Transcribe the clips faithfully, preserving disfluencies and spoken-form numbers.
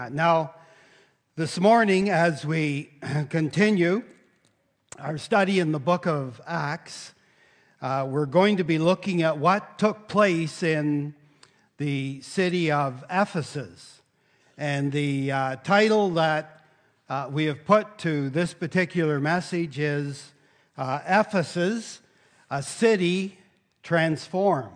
Now, this morning, as we continue our study in the book of Acts, uh, we're going to be looking at what took place in the city of Ephesus. And the uh, title that uh, we have put to this particular message is uh, Ephesus, a City Transformed.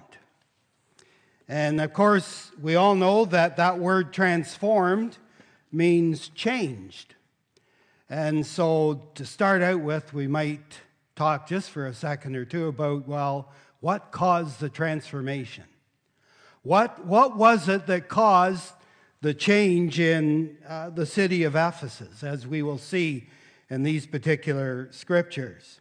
And of course, we all know that that word transformed means changed. And so to start out with, we might talk just for a second or two about, well, what caused the transformation? What, what was it that caused the change in uh, the city of Ephesus, as we will see in these particular scriptures?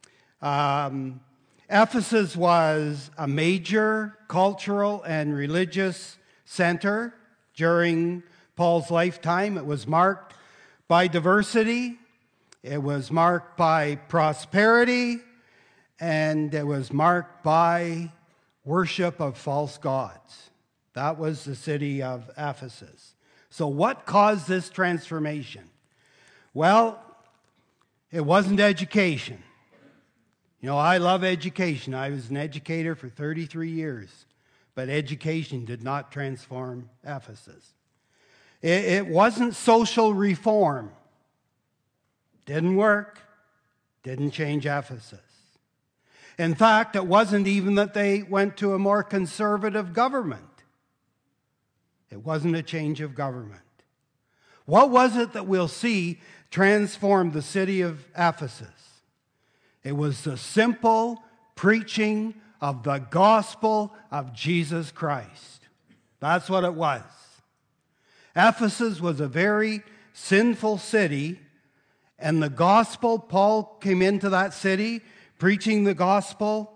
Um, Ephesus was a major cultural and religious center during Paul's lifetime. It was marked by diversity, it was marked by prosperity, and it was marked by worship of false gods. That was the city of Ephesus. So what caused this transformation? Well, it wasn't education. You know, I love education. I was an educator for thirty-three years, but education did not transform Ephesus. It, it wasn't social reform. Didn't work. Didn't change Ephesus. In fact, it wasn't even that they went to a more conservative government. It wasn't a change of government. What was it that we'll see transform the city of Ephesus? It was the simple preaching of the gospel of Jesus Christ. That's what it was. Ephesus was a very sinful city, and the gospel, Paul came into that city preaching the gospel,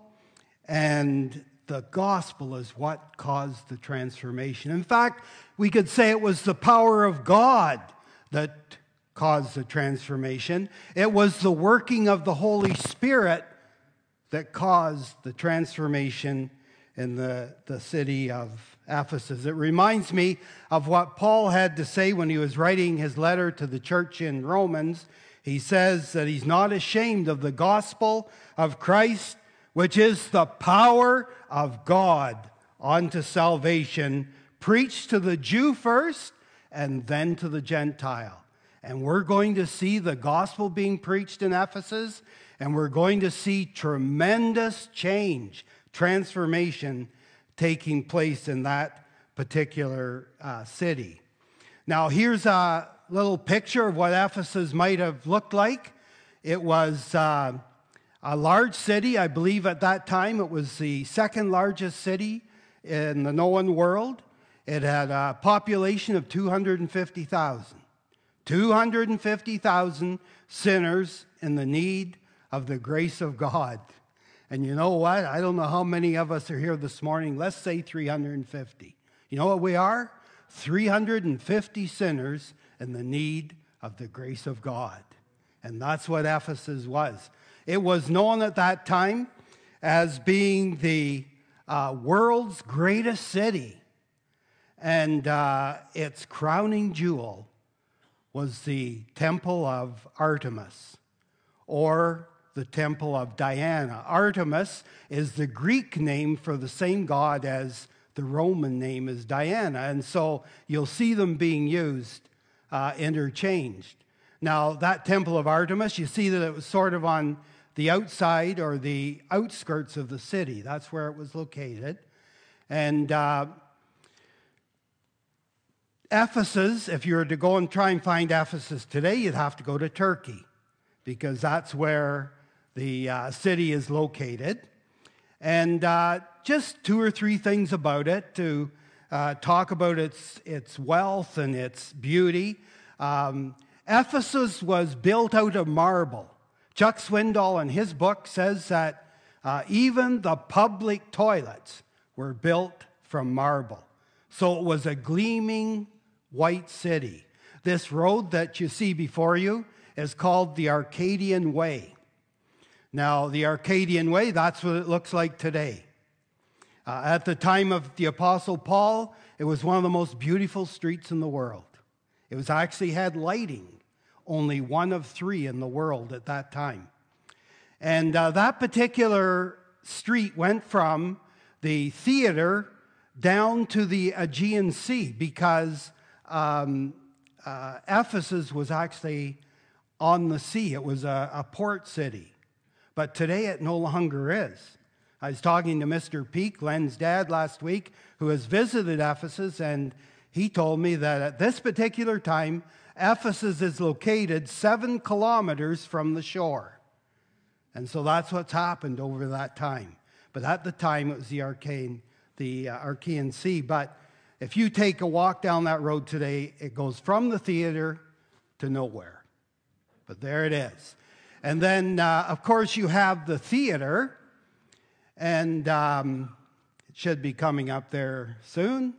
and the gospel is what caused the transformation. In fact, we could say it was the power of God that caused the transformation. It was the working of the Holy Spirit that caused the transformation in the, the city of Ephesus. It reminds me of what Paul had to say when he was writing his letter to the church in Romans. He says that he's not ashamed of the gospel of Christ, which is the power of God unto salvation, preached to the Jew first and then to the Gentile. And we're going to see the gospel being preached in Ephesus, and we're going to see tremendous change, transformation taking place in that particular uh, city. Now, here's a little picture of what Ephesus might have looked like. It was uh, a large city. I believe at that time it was the second largest city in the known world. It had a population of two hundred fifty thousand. two hundred fifty thousand sinners in the need of the grace of God. And you know what? I don't know how many of us are here this morning. Let's say three hundred fifty. You know what we are? three hundred fifty sinners in the need of the grace of God. And that's what Ephesus was. It was known at that time as being the uh, world's greatest city. And uh, its crowning jewel was the Temple of Artemis, or the Temple of Diana. Artemis is the Greek name for the same god as the Roman name is Diana, and so you'll see them being used uh, interchanged. Now, that Temple of Artemis, you see that it was sort of on the outside or the outskirts of the city. That's where it was located. And uh, Ephesus, if you were to go and try and find Ephesus today, you'd have to go to Turkey, because that's where the uh, city is located. And uh, just two or three things about it to uh, talk about its, its wealth and its beauty. Um, Ephesus was built out of marble. Chuck Swindoll in his book says that uh, even the public toilets were built from marble. So it was a gleaming white city. This road that you see before you is called the Arcadian Way. Now, the Arcadian Way, that's what it looks like today. Uh, at the time of the Apostle Paul, it was one of the most beautiful streets in the world. It was actually had lighting, only one of three in the world at that time. And uh, that particular street went from the theater down to the Aegean Sea because um, uh, Ephesus was actually on the sea. It was a, a port city. But today it no longer is. I was talking to Mister Peake, Len's dad, last week, who has visited Ephesus, and he told me that at this particular time, Ephesus is located seven kilometers from the shore. And so that's what's happened over that time. But at the time, it was the Archean, the uh, Archean Sea. But if you take a walk down that road today, it goes from the theater to nowhere. But there it is. And then, uh, of course, you have the theater, and um, it should be coming up there soon.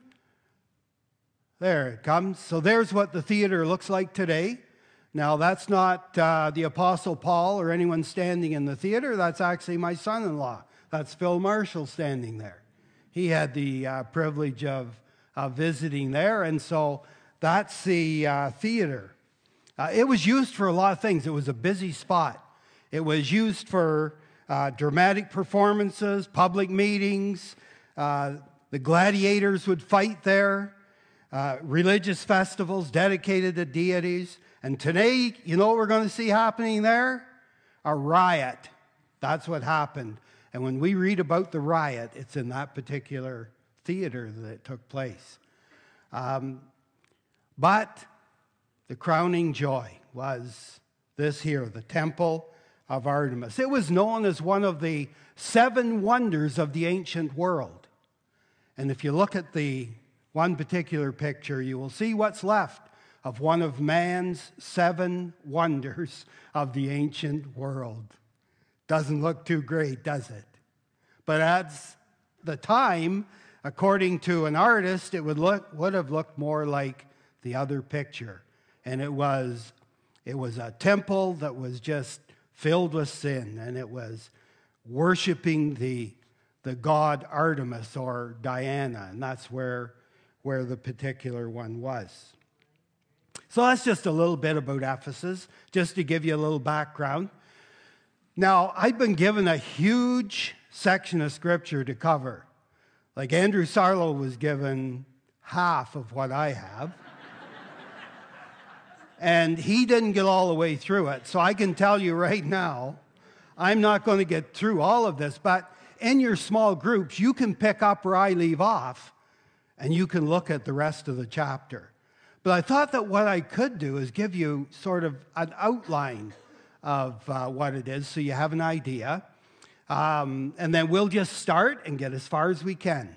There it comes. So there's what the theater looks like today. Now, that's not uh, the Apostle Paul or anyone standing in the theater. That's actually my son-in-law. That's Phil Marshall standing there. He had the uh, privilege of uh, visiting there, and so that's the uh, theater. Uh, it was used for a lot of things. It was a busy spot. It was used for uh, dramatic performances, public meetings. Uh, the gladiators would fight there. Uh, religious festivals dedicated to deities. And today, you know what we're going to see happening there? A riot. That's what happened. And when we read about the riot, it's in that particular theater that it took place. Um, but the crowning joy was this here, the Temple of Artemis. It was known as one of the seven wonders of the ancient world. And if you look at the one particular picture, you will see what's left of one of man's seven wonders of the ancient world. Doesn't look too great, does it? But at the time, according to an artist, it would look would have looked more like the other picture. And it was it was a temple that was just filled with sin, and it was worshiping the the god Artemis or Diana, and that's where where the particular one was. So that's just a little bit about Ephesus, just to give you a little background. Now, I've been given a huge section of Scripture to cover. Like Andrew Sarlo was given half of what I have. And he didn't get all the way through it. So I can tell you right now, I'm not going to get through all of this. But in your small groups, you can pick up where I leave off, and you can look at the rest of the chapter. But I thought that what I could do is give you sort of an outline of uh, what it is so you have an idea. Um, and then we'll just start and get as far as we can.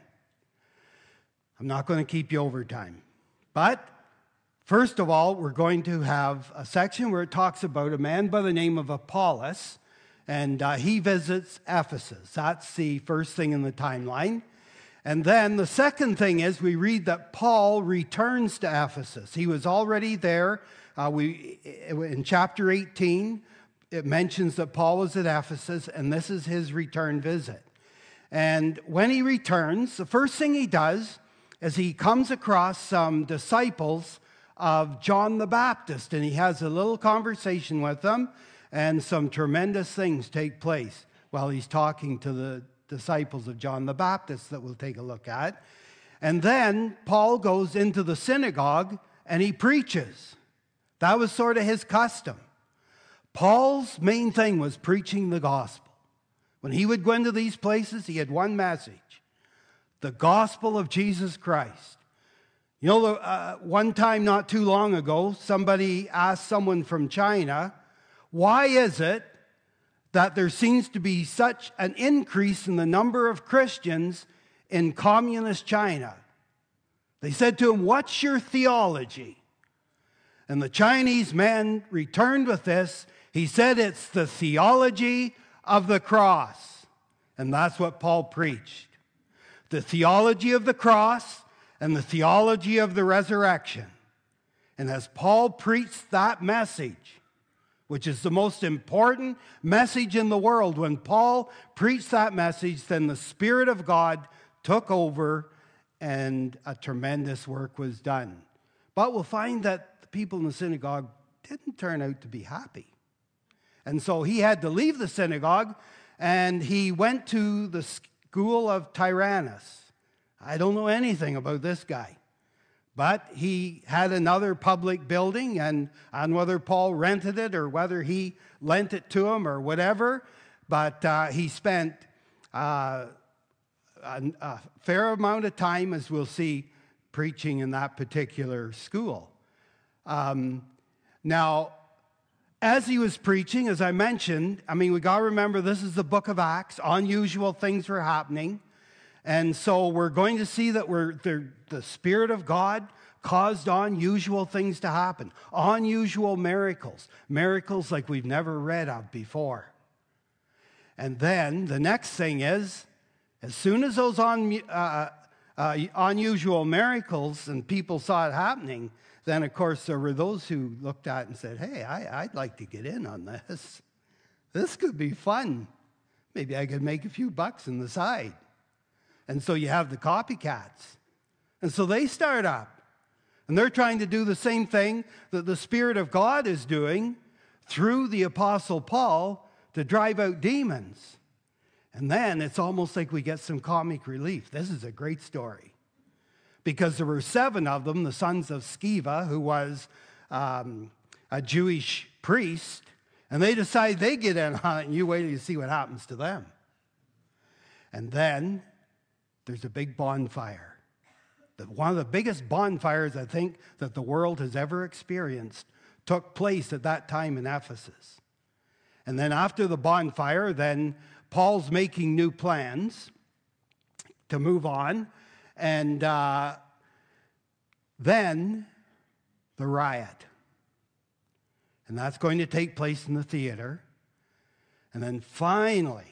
I'm not going to keep you over time. But first of all, we're going to have a section where it talks about a man by the name of Apollos, and uh, he visits Ephesus. That's the first thing in the timeline. And then the second thing is we read that Paul returns to Ephesus. He was already there. Uh, we in chapter eighteen, it mentions that Paul was at Ephesus, and this is his return visit. And when he returns, the first thing he does is he comes across some disciples of John the Baptist, and he has a little conversation with them, and some tremendous things take place while he's talking to the disciples of John the Baptist that we'll take a look at. And then Paul goes into the synagogue and he preaches. That was sort of his custom. Paul's main thing was preaching the gospel. When he would go into these places, he had one message: the gospel of Jesus Christ. You know, uh, one time not too long ago, somebody asked someone from China, why is it that there seems to be such an increase in the number of Christians in communist China? They said to him, what's your theology? And the Chinese man returned with this. He said, it's the theology of the cross. And that's what Paul preached. The theology of the cross and the theology of the resurrection. And as Paul preached that message, which is the most important message in the world, when Paul preached that message, then the Spirit of God took over and a tremendous work was done. But we'll find that the people in the synagogue didn't turn out to be happy. And so he had to leave the synagogue, and he went to the school of Tyrannus. I don't know anything about this guy. But he had another public building, and on whether Paul rented it or whether he lent it to him or whatever, but uh, he spent uh, a, a fair amount of time, as we'll see, preaching in that particular school. Um, now, as he was preaching, as I mentioned, I mean, we got to remember this is the book of Acts. Unusual things were happening. And so we're going to see that we're, the, the Spirit of God caused unusual things to happen. Unusual miracles. Miracles like we've never read of before. And then the next thing is, as soon as those un, uh, uh, unusual miracles and people saw it happening, then of course there were those who looked at it and said, hey, I, I'd like to get in on this. This could be fun. Maybe I could make a few bucks on the side. And so you have the copycats. And so they start up. And they're trying to do the same thing that the Spirit of God is doing through the Apostle Paul to drive out demons. And then it's almost like we get some comic relief. This is a great story. Because there were seven of them, the sons of Sceva, who was um, a Jewish priest. And they decide they get in on it, and you wait till you see what happens to them. And then there's a big bonfire. One of the biggest bonfires, I think, that the world has ever experienced took place at that time in Ephesus. And then after the bonfire, then Paul's making new plans to move on. And uh, then the riot. And that's going to take place in the theater. And then finally,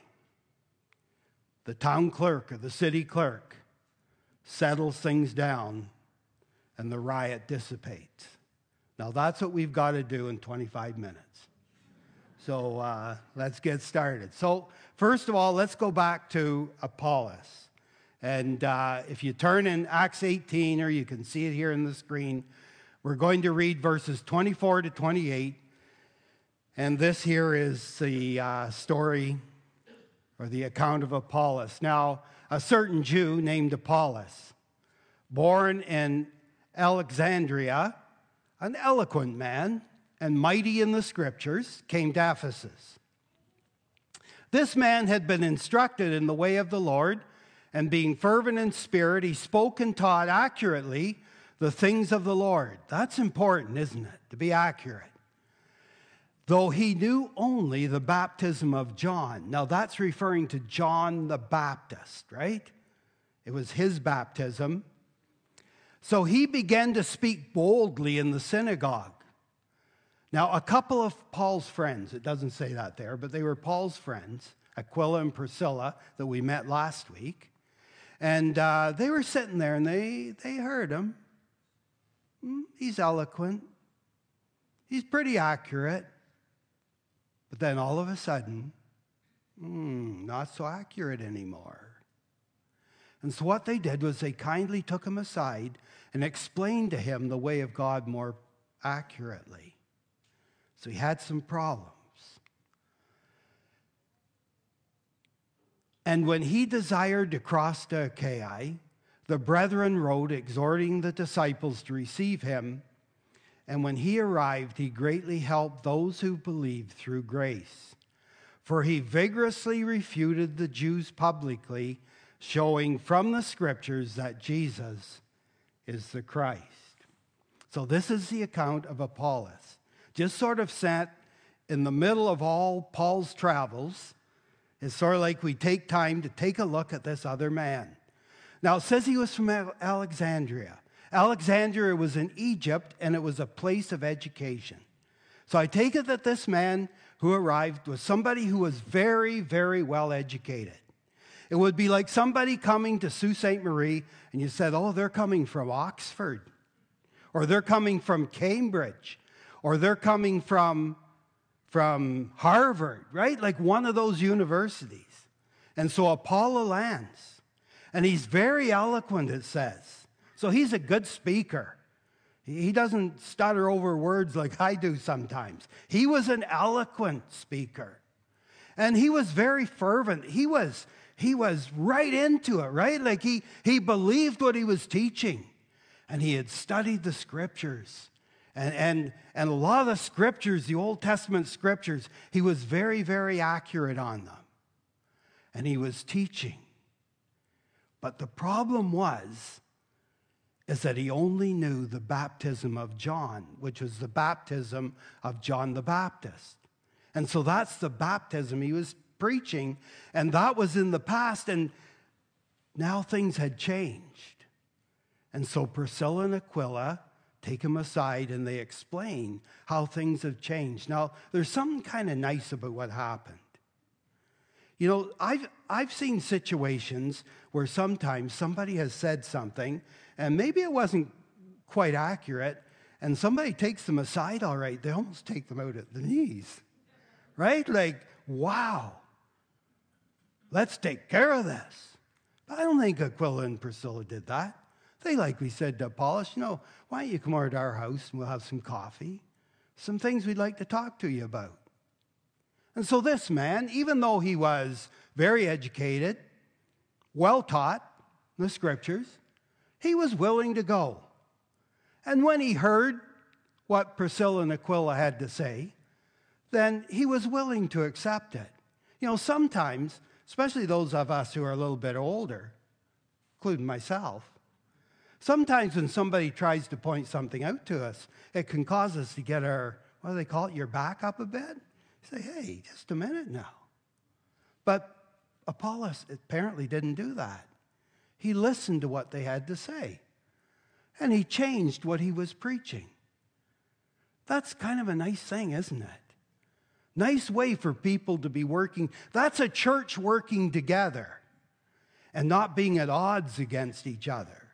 the town clerk or the city clerk settles things down, and the riot dissipates. Now, that's what we've got to do in twenty-five minutes. So uh, let's get started. So first of all, let's go back to Apollos. And uh, if you turn in Acts eighteen, or you can see it here on the screen, we're going to read verses twenty-four to twenty-eight. And this here is the uh, story or the account of Apollos. Now, a certain Jew named Apollos, born in Alexandria, an eloquent man and mighty in the scriptures, came to Ephesus. This man had been instructed in the way of the Lord, and being fervent in spirit, he spoke and taught accurately the things of the Lord. That's important, isn't it? To be accurate. Though he knew only the baptism of John. Now that's referring to John the Baptist, right? It was his baptism. So he began to speak boldly in the synagogue. Now a couple of Paul's friends, it doesn't say that there, but they were Paul's friends, Aquila and Priscilla, that we met last week. And uh, they were sitting there and they, they heard him. He's eloquent. He's pretty accurate. But then all of a sudden, hmm, not so accurate anymore. And so what they did was they kindly took him aside and explained to him the way of God more accurately. So he had some problems. And when he desired to cross to Achaia, the brethren wrote, exhorting the disciples to receive him. And when he arrived, he greatly helped those who believed through grace. For he vigorously refuted the Jews publicly, showing from the scriptures that Jesus is the Christ. So this is the account of Apollos. Just sort of sat in the middle of all Paul's travels. It's sort of like we take time to take a look at this other man. Now it says he was from Alexandria. Alexandria was in Egypt, and it was a place of education. So I take it that this man who arrived was somebody who was very, very well educated. It would be like somebody coming to Sault Ste. Marie, and you said, oh, they're coming from Oxford, or they're coming from Cambridge, or they're coming from, from Harvard, right? Like one of those universities. And so Apollo lands, and he's very eloquent, it says. So he's a good speaker. He doesn't stutter over words like I do sometimes. He was an eloquent speaker. And he was very fervent. He was, he was right into it, right? Like he, he believed what he was teaching. And he had studied the scriptures. And, and, and a lot of the scriptures, the Old Testament scriptures, he was very, very accurate on them. And he was teaching. But the problem was, is that he only knew the baptism of John, which was the baptism of John the Baptist. And so that's the baptism he was preaching, and that was in the past, and now things had changed. And so Priscilla and Aquila take him aside, and they explain how things have changed. Now, there's something kind of nice about what happened. You know, I've, I've seen situations where sometimes somebody has said something, and maybe it wasn't quite accurate, and somebody takes them aside all right. They almost take them out at the knees, right? Like, wow, let's take care of this. But I don't think Aquila and Priscilla did that. They likely said to Apollos, you know, why don't you come over to our house and we'll have some coffee, some things we'd like to talk to you about. And so this man, even though he was very educated, well taught in the scriptures, he was willing to go. And when he heard what Priscilla and Aquila had to say, then he was willing to accept it. You know, sometimes, especially those of us who are a little bit older, including myself, sometimes when somebody tries to point something out to us, it can cause us to get our, what do they call it, your back up a bit? Say, hey, just a minute now. But Apollos apparently didn't do that. He listened to what they had to say. And he changed what he was preaching. That's kind of a nice thing, isn't it? Nice way for people to be working. That's a church working together and not being at odds against each other.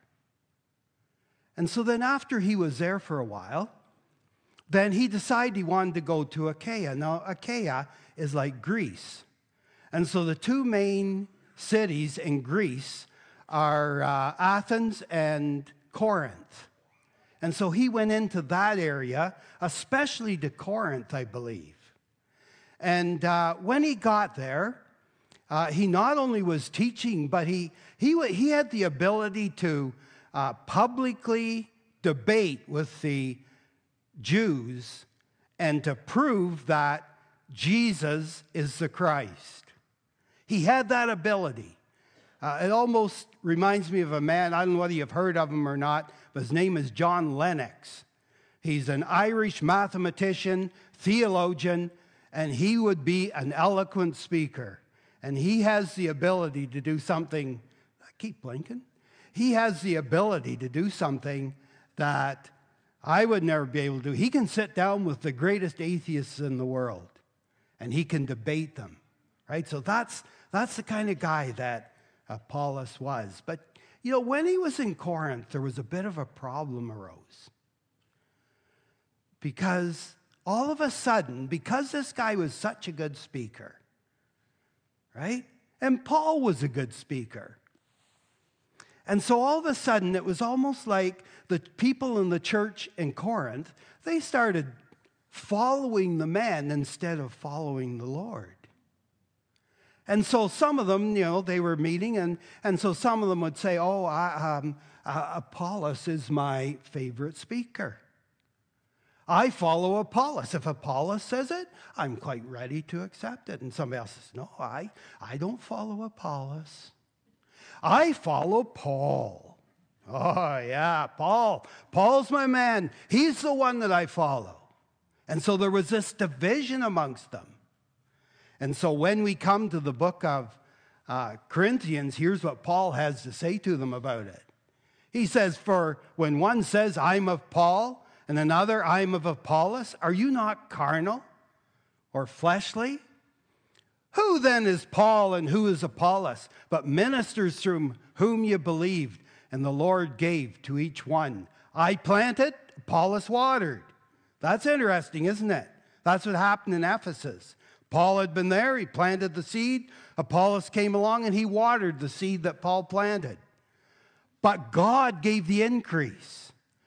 And so then after he was there for a while, then he decided he wanted to go to Achaia. Now, Achaia is like Greece. And so the two main cities in Greece are uh, Athens and Corinth. And so he went into that area, especially to Corinth, I believe. And uh, when he got there, uh, he not only was teaching, but he, he, he had the ability to uh, publicly debate with the Jews and to prove that Jesus is the Christ. He had that ability. Uh, it almost reminds me of a man, I don't know whether you've heard of him or not, but his name is John Lennox. He's an Irish mathematician, theologian, and he would be an eloquent speaker. And he has the ability to do something, I keep blinking, he has the ability to do something that I would never be able to do. He can sit down with the greatest atheists in the world, and he can debate them, right? So that's, that's the kind of guy that Apollos was. But, you know, when he was in Corinth, there was a bit of a problem arose. Because all of a sudden, because this guy was such a good speaker, right? And Paul was a good speaker. And so all of a sudden, it was almost like the people in the church in Corinth, they started following the man instead of following the Lord. And so some of them, you know, they were meeting, and, and so some of them would say, oh, I, um, uh, Apollos is my favorite speaker. I follow Apollos. If Apollos says it, I'm quite ready to accept it. And somebody else says, no, I, I don't follow Apollos. I follow Paul. Oh, yeah, Paul. Paul's my man. He's the one that I follow. And so there was this division amongst them. And so when we come to the book of uh, Corinthians, here's what Paul has to say to them about it. He says, for when one says, I'm of Paul, and another, I'm of Apollos, are you not carnal or fleshly? Who then is Paul and who is Apollos, but ministers through whom you believed, and the Lord gave to each one? I planted, Apollos watered. That's interesting, isn't it? That's what happened in Ephesus. Paul had been there, he planted the seed. Apollos came along and he watered the seed that Paul planted. But God gave the increase.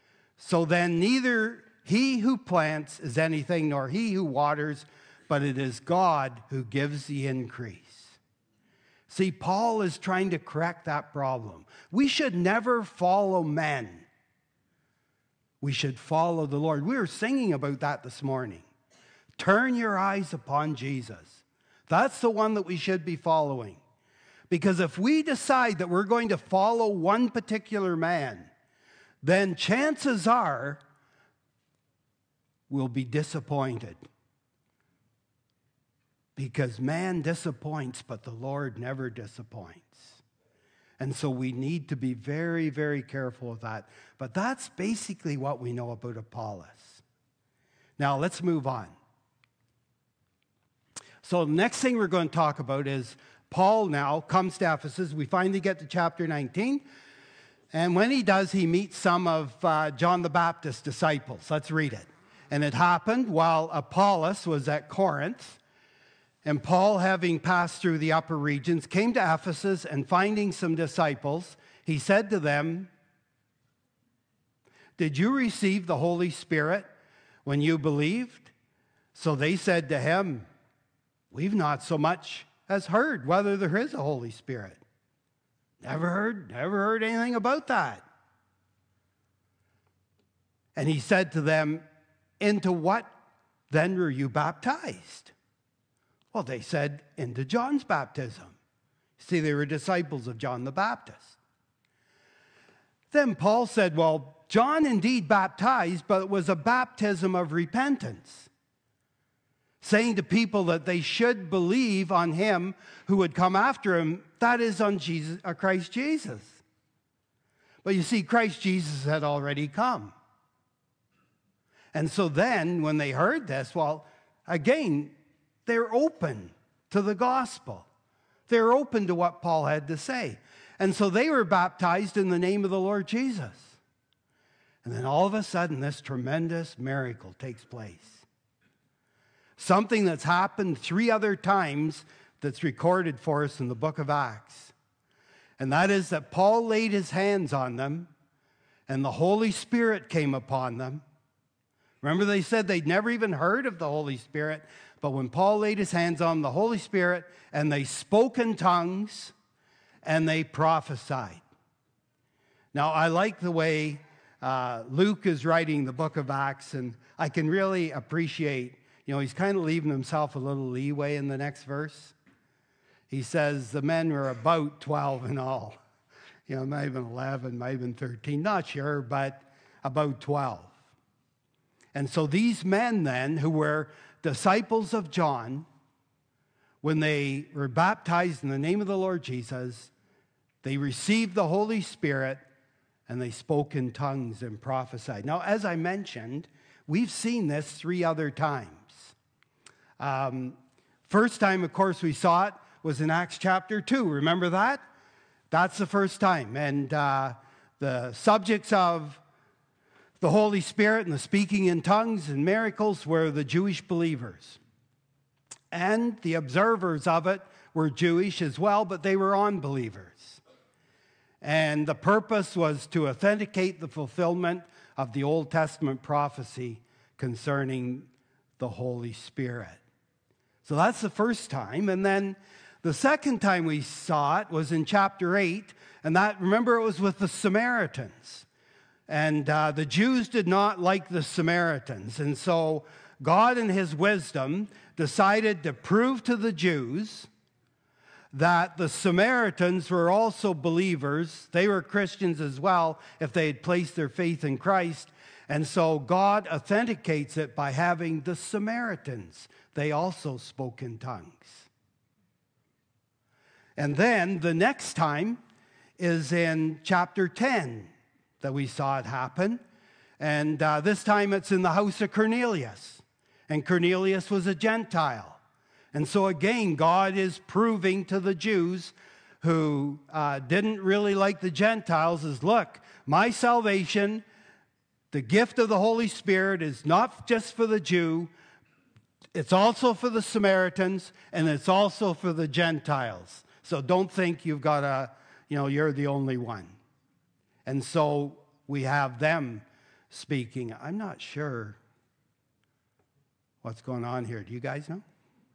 So then neither he who plants is anything, nor he who waters, but it is God who gives the increase. See, Paul is trying to correct that problem. We should never follow men. We should follow the Lord. We were singing about that this morning. Turn your eyes upon Jesus. That's the one that we should be following. Because if we decide that we're going to follow one particular man, then chances are we'll be disappointed. Because man disappoints, but the Lord never disappoints. And so we need to be very, very careful of that. But that's basically what we know about Apollos. Now, let's move on. So the next thing we're going to talk about is Paul now comes to Ephesus. We finally get to chapter nineteen. And when he does, he meets some of uh, John the Baptist's disciples. Let's read it. And it happened while Apollos was at Corinth, and Paul, having passed through the upper regions, came to Ephesus, and finding some disciples, he said to them, "Did you receive the Holy Spirit when you believed?" So they said to him, "We've not so much as heard whether there is a Holy Spirit." Never heard, never heard anything about that. And he said to them, "Into what then were you baptized?" Well, they said, "Into John's baptism." See, they were disciples of John the Baptist. Then Paul said, "Well, John indeed baptized, but it was a baptism of repentance, saying to people that they should believe on him who would come after him, that is, on Jesus, uh, Christ Jesus." But you see, Christ Jesus had already come. And so then, when they heard this, well, again, they're open to the gospel. They're open to what Paul had to say. And so they were baptized in the name of the Lord Jesus. And then all of a sudden, this tremendous miracle takes place. Something that's happened three other times that's recorded for us in the book of Acts. And that is that Paul laid his hands on them, and the Holy Spirit came upon them. Remember, they said they'd never even heard of the Holy Spirit, but when Paul laid his hands on the Holy Spirit, and they spoke in tongues, and they prophesied. Now, I like the way uh, Luke is writing the book of Acts, and I can really appreciate, you know, he's kind of leaving himself a little leeway in the next verse. He says the men were about twelve in all. You know, it might have been eleven, might have been thirteen, not sure, but about twelve. And so these men then, who were disciples of John, when they were baptized in the name of the Lord Jesus, they received the Holy Spirit, and they spoke in tongues and prophesied. Now, as I mentioned, we've seen this three other times. Um, first time, of course, we saw it was in Acts chapter two. Remember that? That's the first time. And uh, the subjects of the Holy Spirit and the speaking in tongues and miracles were the Jewish believers. And the observers of it were Jewish as well, but they were unbelievers. And the purpose was to authenticate the fulfillment of the Old Testament prophecy concerning the Holy Spirit. So that's the first time. And then the second time we saw it was in chapter eight. And that, remember, it was with the Samaritans. And uh, the Jews did not like the Samaritans. And so God, in his wisdom, decided to prove to the Jews that the Samaritans were also believers. They were Christians as well if they had placed their faith in Christ. And so God authenticates it by having the Samaritans. They also spoke in tongues. And then the next time is in chapter ten that we saw it happen. And uh, this time it's in the house of Cornelius. And Cornelius was a Gentile. And so again, God is proving to the Jews who uh, didn't really like the Gentiles is, look, my salvation, the gift of the Holy Spirit is not just for the Jew, it's also for the Samaritans, and it's also for the Gentiles. So don't think you've got a, you know, you're the only one. And so we have them speaking. I'm not sure what's going on here. Do you guys know?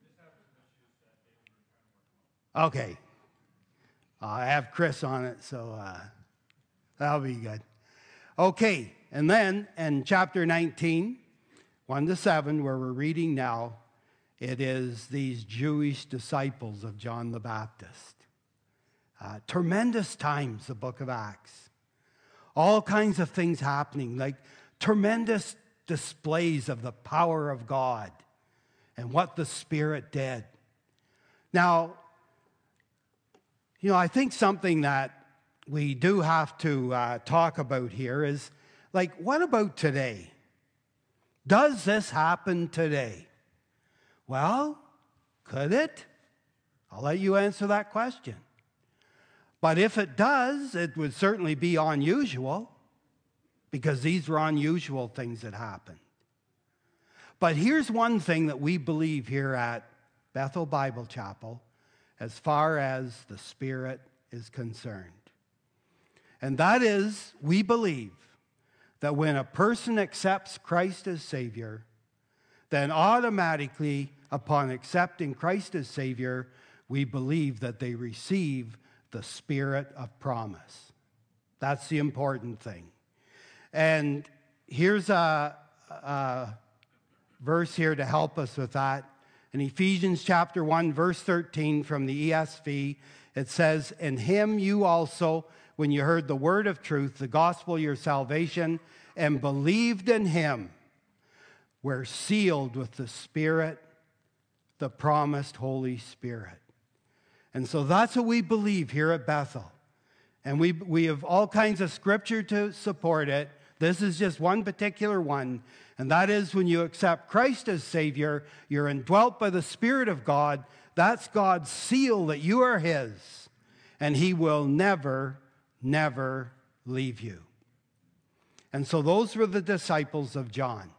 Okay. Uh, I have Chris on it, so uh, that'll be good. Okay, and then in chapter nineteen, one to seven, where we're reading now, it is these Jewish disciples of John the Baptist. Uh, tremendous times, the book of Acts. All kinds of things happening, like tremendous displays of the power of God and what the Spirit did. Now, you know, I think something that we do have to uh, talk about here is, like, what about today? Does this happen today? Well, could it? I'll let you answer that question. But if it does, it would certainly be unusual, because these were unusual things that happened. But here's one thing that we believe here at Bethel Bible Chapel as far as the Spirit is concerned. And that is, we believe that when a person accepts Christ as Savior, then automatically, upon accepting Christ as Savior, we believe that they receive the Spirit of promise. That's the important thing. And here's a, a verse here to help us with that. In Ephesians chapter one, verse thirteen from the E S V, it says, "In him you also, when you heard the word of truth, the gospel of your salvation, and believed in him, were sealed with the Spirit, the promised Holy Spirit." And so that's what we believe here at Bethel. And we, we have all kinds of scripture to support it. This is just one particular one. And that is, when you accept Christ as Savior, you're indwelt by the Spirit of God. That's God's seal that you are his. And he will never, never leave you. And so those were the disciples of John.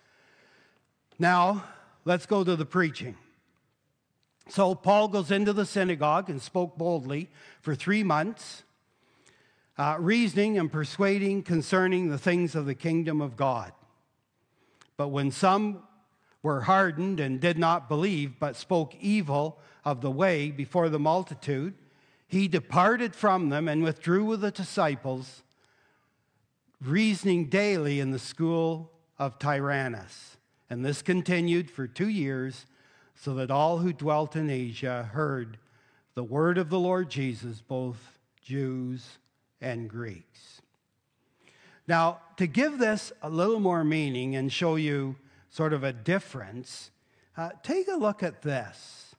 Now, let's go to the preaching. So Paul goes into the synagogue and spoke boldly for three months, uh, reasoning and persuading concerning the things of the kingdom of God. But when some were hardened and did not believe, but spoke evil of the way before the multitude, he departed from them and withdrew with the disciples, reasoning daily in the school of Tyrannus. And this continued for two years, so that all who dwelt in Asia heard the word of the Lord Jesus, both Jews and Greeks. Now, to give this a little more meaning and show you sort of a difference, uh, take a look at this.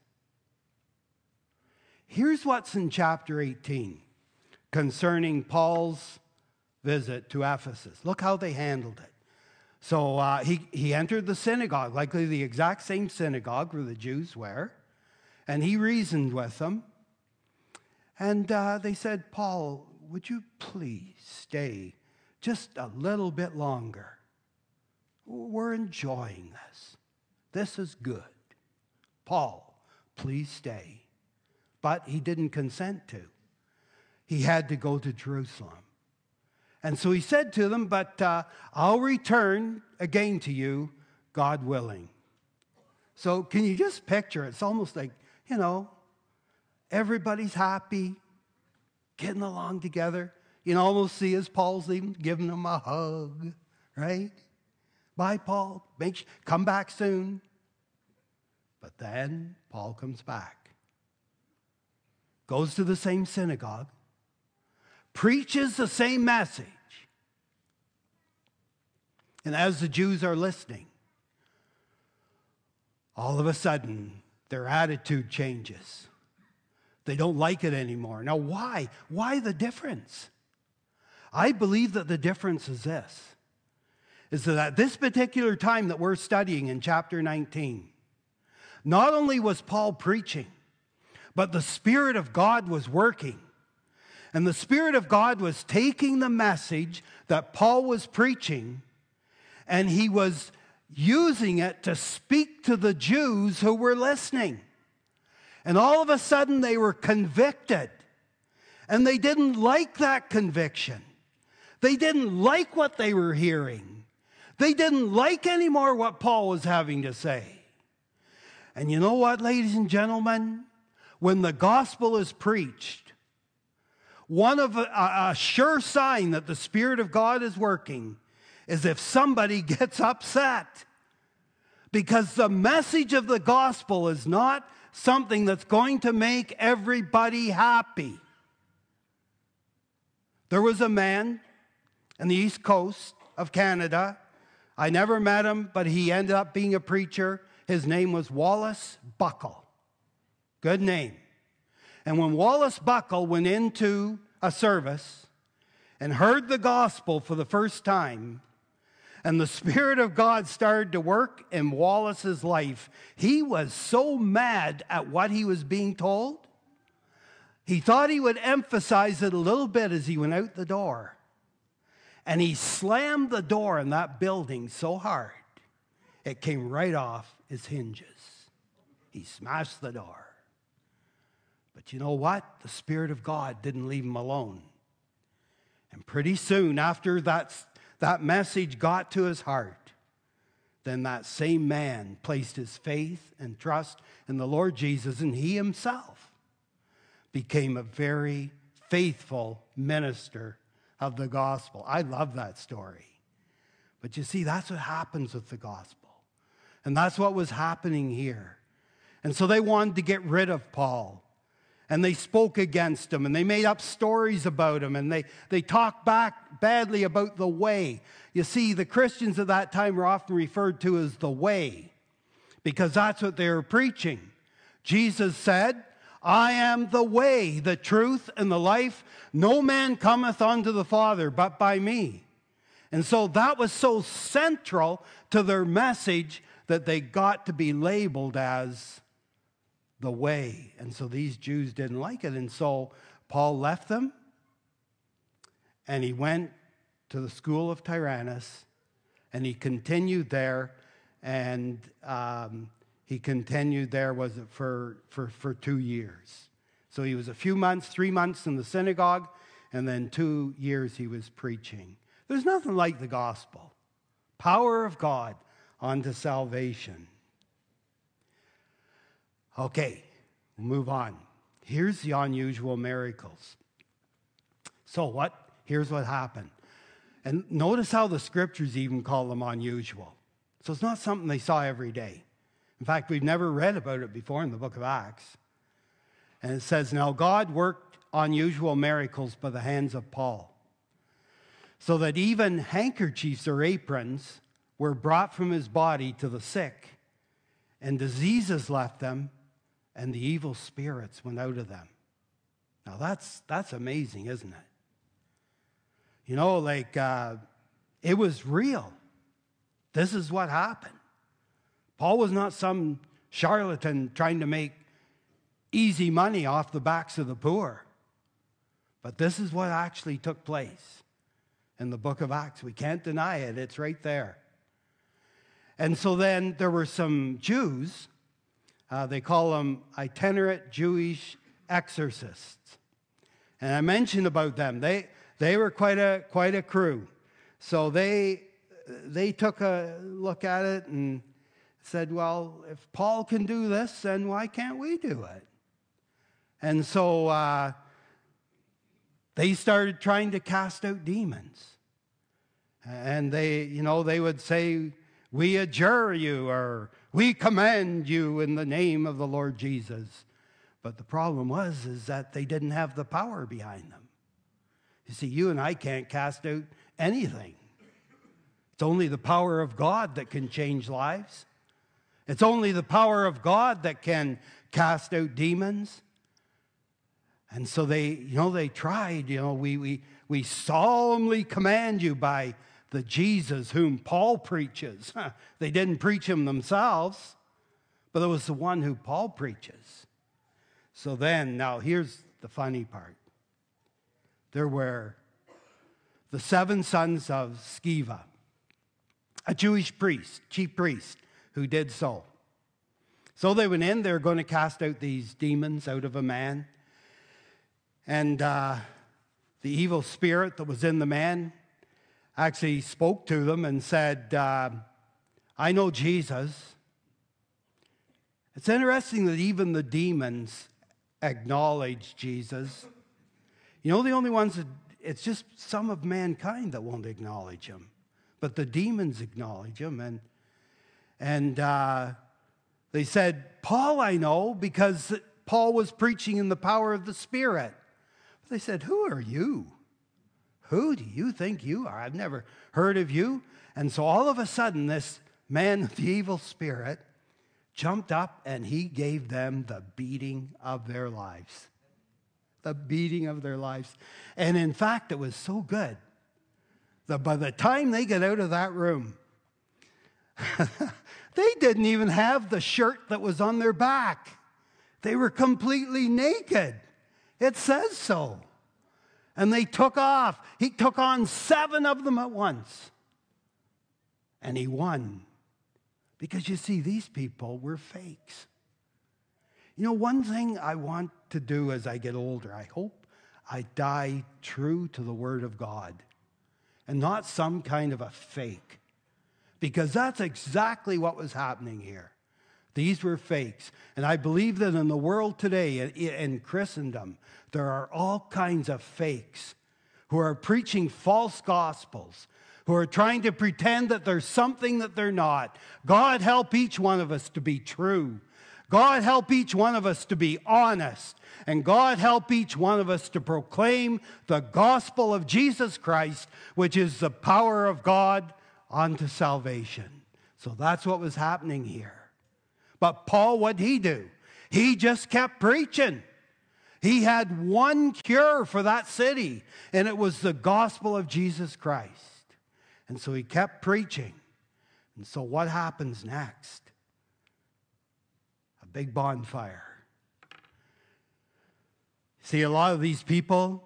Here's what's in chapter eighteen concerning Paul's visit to Ephesus. Look how they handled it. So uh, he, he entered the synagogue, likely the exact same synagogue where the Jews were, and he reasoned with them. And uh, they said, "Paul, would you please stay just a little bit longer? We're enjoying this. This is good. Paul, please stay." But he didn't consent to. He had to go to Jerusalem. And so he said to them, "But uh, I'll return again to you, God willing." So can you just picture it? It's almost like, you know, everybody's happy, getting along together. You can almost see as Paul's leaving, giving them a hug, right? "Bye, Paul. Make sure, come back soon." But then Paul comes back, goes to the same synagogue, preaches the same message. And as the Jews are listening, all of a sudden, their attitude changes. They don't like it anymore. Now, why? Why the difference? I believe that the difference is this, is that at this particular time that we're studying in chapter nineteen, not only was Paul preaching, but the Spirit of God was working. And the Spirit of God was taking the message that Paul was preaching, and he was using it to speak to the Jews who were listening. And all of a sudden they were convicted. And they didn't like that conviction. They didn't like what they were hearing. They didn't like anymore what Paul was having to say. And you know what, ladies and gentlemen? When the gospel is preached, one of a, a sure sign that the Spirit of God is working is if somebody gets upset. Because the message of the gospel is not something that's going to make everybody happy. There was a man on the east coast of Canada. I never met him, but he ended up being a preacher. His name was Wallace Buckle. Good name. And when Wallace Buckle went into a service and heard the gospel for the first time, and the Spirit of God started to work in Wallace's life, he was so mad at what he was being told, he thought he would emphasize it a little bit as he went out the door. And he slammed the door in that building so hard, it came right off his hinges. He smashed the door. But you know what? The Spirit of God didn't leave him alone. And pretty soon after that, that message got to his heart, then that same man placed his faith and trust in the Lord Jesus, and he himself became a very faithful minister of the gospel. I love that story. But you see, that's what happens with the gospel. And that's what was happening here. And so they wanted to get rid of Paul. And they spoke against him, and they made up stories about him, and they, they talked back badly about the way. You see, the Christians of that time were often referred to as the way, because that's what they were preaching. Jesus said, I am the way, the truth, and the life. No man cometh unto the Father but by me. And so that was so central to their message that they got to be labeled as the way. And so these Jews didn't like it. And so Paul left them, and he went to the school of Tyrannus, and he continued there, and um, he continued there, was it for, for, for two years. So he was a few months, three months in the synagogue, and then two years he was preaching. There's nothing like the gospel. Power of God unto salvation. Okay, we'll move on. Here's the unusual miracles. So what? Here's what happened. And notice how the scriptures even call them unusual. So it's not something they saw every day. In fact, we've never read about it before in the book of Acts. And it says, now God worked unusual miracles by the hands of Paul, so that even handkerchiefs or aprons were brought from his body to the sick, and diseases left them, and the evil spirits went out of them. Now that's that's amazing, isn't it? You know, like uh, it was real. This is what happened. Paul was not some charlatan trying to make easy money off the backs of the poor. But this is what actually took place in the book of Acts. We can't deny it. It's right there. And so then there were some Jews. Uh, they call them itinerant Jewish exorcists. And I mentioned about them. They they were quite a quite a crew. So they they took a look at it and said, well, if Paul can do this, then why can't we do it? And so uh, they started trying to cast out demons. And they, you know, they would say, we adjure you, or we command you in the name of the Lord Jesus. But the problem was is that they didn't have the power behind them. You see, you and I can't cast out anything. It's only the power of God that can change lives. It's only the power of God that can cast out demons. And so they, you know, they tried, you know, we, we, we solemnly command you by the Jesus whom Paul preaches. They didn't preach him themselves, but it was the one who Paul preaches. So then, now here's the funny part. There were the seven sons of Sceva, a Jewish priest, chief priest, who did so. So they went in, they were going to cast out these demons out of a man. And uh, the evil spirit that was in the man actually spoke to them and said, uh, I know Jesus. It's interesting that even the demons acknowledge Jesus. You know, the only ones that, it's just some of mankind that won't acknowledge him. But the demons acknowledge him. And, and uh, they said, Paul I know, because Paul was preaching in the power of the Spirit. But they said, who are you? Who do you think you are? I've never heard of you. And so all of a sudden, this man with the evil spirit jumped up and he gave them the beating of their lives. The beating of their lives. And in fact, it was so good that by the time they get out of that room, they didn't even have the shirt that was on their back. They were completely naked. It says so. And they took off. He took on seven of them at once. And he won. Because you see, these people were fakes. You know, one thing I want to do as I get older, I hope I die true to the Word of God and not some kind of a fake. Because that's exactly what was happening here. These were fakes. And I believe that in the world today, in Christendom, there are all kinds of fakes who are preaching false gospels, who are trying to pretend that there's something that they're not. God help each one of us to be true. God help each one of us to be honest. And God help each one of us to proclaim the gospel of Jesus Christ, which is the power of God unto salvation. So that's what was happening here. But Paul, what did he do? He just kept preaching. He had one cure for that city, and it was the gospel of Jesus Christ. And so he kept preaching. And so what happens next? A big bonfire. See, a lot of these people,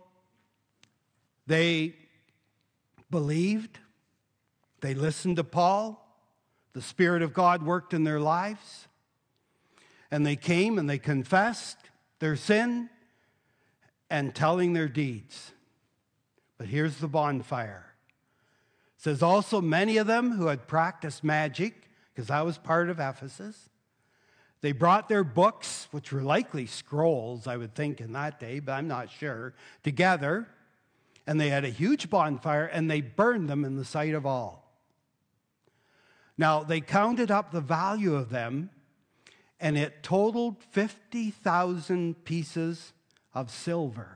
they believed, they listened to Paul, the Spirit of God worked in their lives, and they came and they confessed their sin and telling their deeds. But here's the bonfire. It says also many of them who had practiced magic, because I was part of Ephesus, they brought their books, which were likely scrolls, I would think, in that day, but I'm not sure, together, and they had a huge bonfire, and they burned them in the sight of all. Now, they counted up the value of them, and it totaled fifty thousand pieces of silver.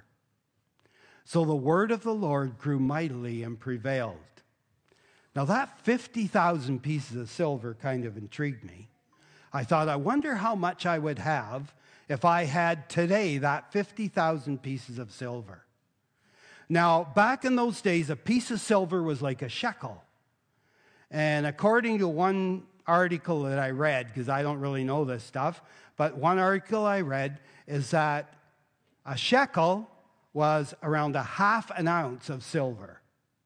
So the word of the Lord grew mightily and prevailed. Now, that fifty thousand pieces of silver kind of intrigued me. I thought, I wonder how much I would have if I had today that fifty thousand pieces of silver. Now, back in those days, a piece of silver was like a shekel. And according to one article that I read, because I don't really know this stuff, but one article I read is that a shekel was around a half an ounce of silver.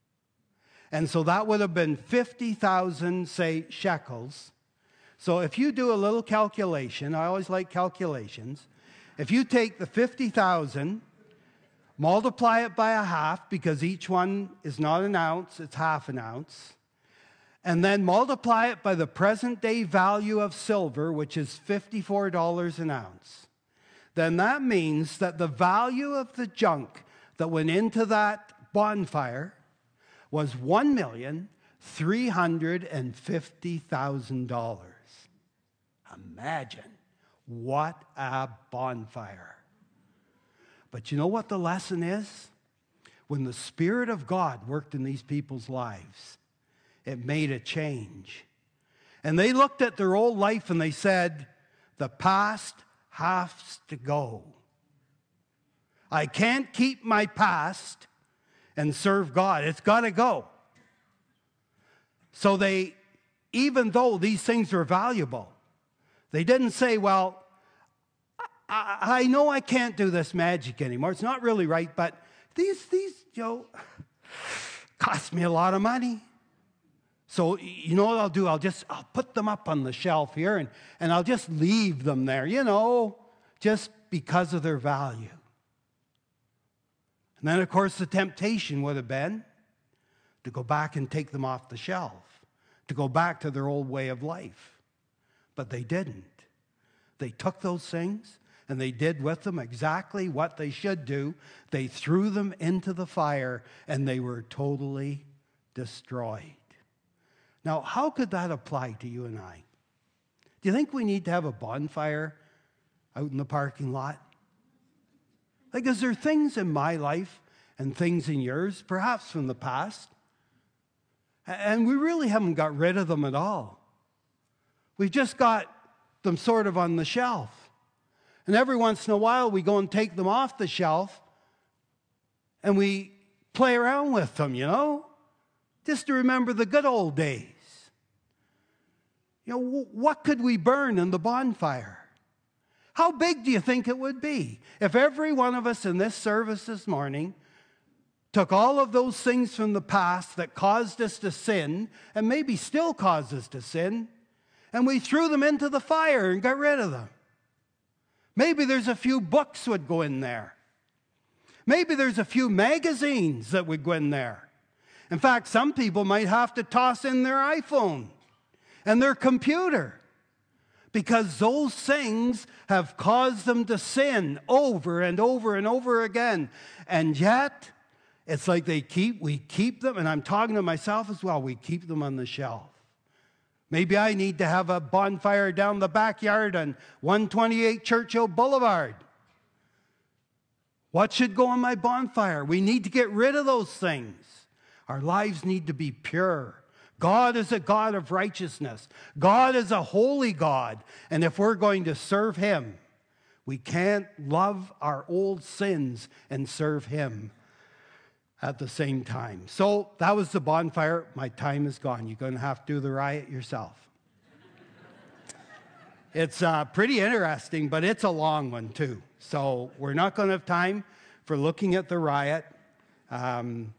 And so that would have been fifty thousand, say, shekels. So if you do a little calculation, I always like calculations. If you take the fifty thousand, multiply it by a half, because each one is not an ounce, it's half an ounce, and then multiply it by the present day value of silver, which is fifty-four dollars an ounce, then that means that the value of the junk that went into that bonfire was one million three hundred fifty thousand dollars. Imagine what a bonfire. But you know what the lesson is? When the Spirit of God worked in these people's lives, it made a change. And they looked at their old life and they said, the past has to go. I can't keep my past and serve God. It's got to go. So they, even though these things are valuable, they didn't say, well, I, I know I can't do this magic anymore. It's not really right, but these, these, you know, cost me a lot of money. So you know what I'll do? I'll just, I'll put them up on the shelf here and, and I'll just leave them there, you know, just because of their value. And then, of course, the temptation would have been to go back and take them off the shelf, to go back to their old way of life. But they didn't. They took those things and they did with them exactly what they should do. They threw them into the fire and they were totally destroyed. Now, how could that apply to you and I? Do you think we need to have a bonfire out in the parking lot? Like, is there things in my life and things in yours, perhaps from the past, and we really haven't got rid of them at all? We've just got them sort of on the shelf. And every once in a while, we go and take them off the shelf, and we play around with them, you know, just to remember the good old days. You know, what could we burn in the bonfire? How big do you think it would be if every one of us in this service this morning took all of those things from the past that caused us to sin, and maybe still cause us to sin, and we threw them into the fire and got rid of them? Maybe there's a few books would go in there. Maybe there's a few magazines that would go in there. In fact, some people might have to toss in their iPhone and their computer, because those things have caused them to sin over and over and over again. And yet, it's like they keep, we keep them, and I'm talking to myself as well, we keep them on the shelf. Maybe I need to have a bonfire down the backyard on one twenty-eight Churchill Boulevard. What should go on my bonfire? We need to get rid of those things. Our lives need to be pure. God is a God of righteousness. God is a holy God. And if we're going to serve Him, we can't love our old sins and serve Him at the same time. So that was the bonfire. My time is gone. You're going to have to do the riot yourself. It's uh, pretty interesting, but it's a long one too. So we're not going to have time for looking at the riot. Um,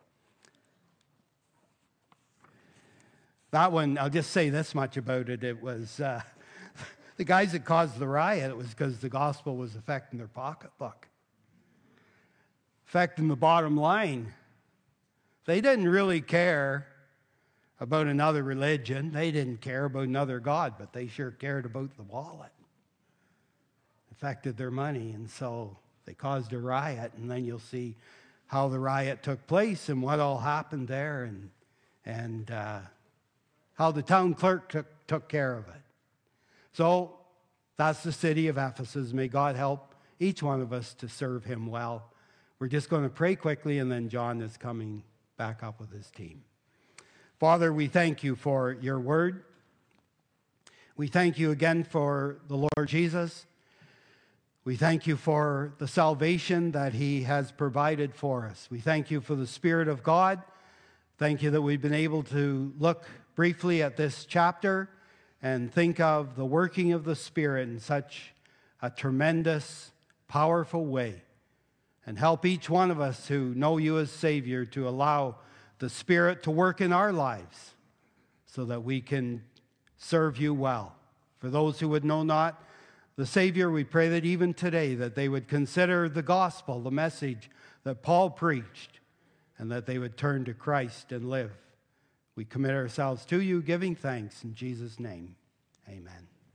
that one, I'll just say this much about it. It was uh, the guys that caused the riot, it was because the gospel was affecting their pocketbook, affecting the bottom line. They didn't really care about another religion. They didn't care about another God, but they sure cared about the wallet. It affected their money, and so they caused a riot, and then you'll see how the riot took place and what all happened there, and, and uh, how the town clerk took, took care of it. So that's the city of Ephesus. May God help each one of us to serve Him well. We're just going to pray quickly, and then John is coming back up with his team. Father, we thank you for your word. We thank you again for the Lord Jesus. We thank you for the salvation that He has provided for us. We thank you for the Spirit of God. Thank you that we've been able to look briefly at this chapter and think of the working of the Spirit in such a tremendous, powerful way. And help each one of us who know you as Savior to allow the Spirit to work in our lives so that we can serve you well. For those who would know not the Savior, we pray that even today that they would consider the gospel, the message that Paul preached, and that they would turn to Christ and live. We commit ourselves to you, giving thanks in Jesus' name. Amen.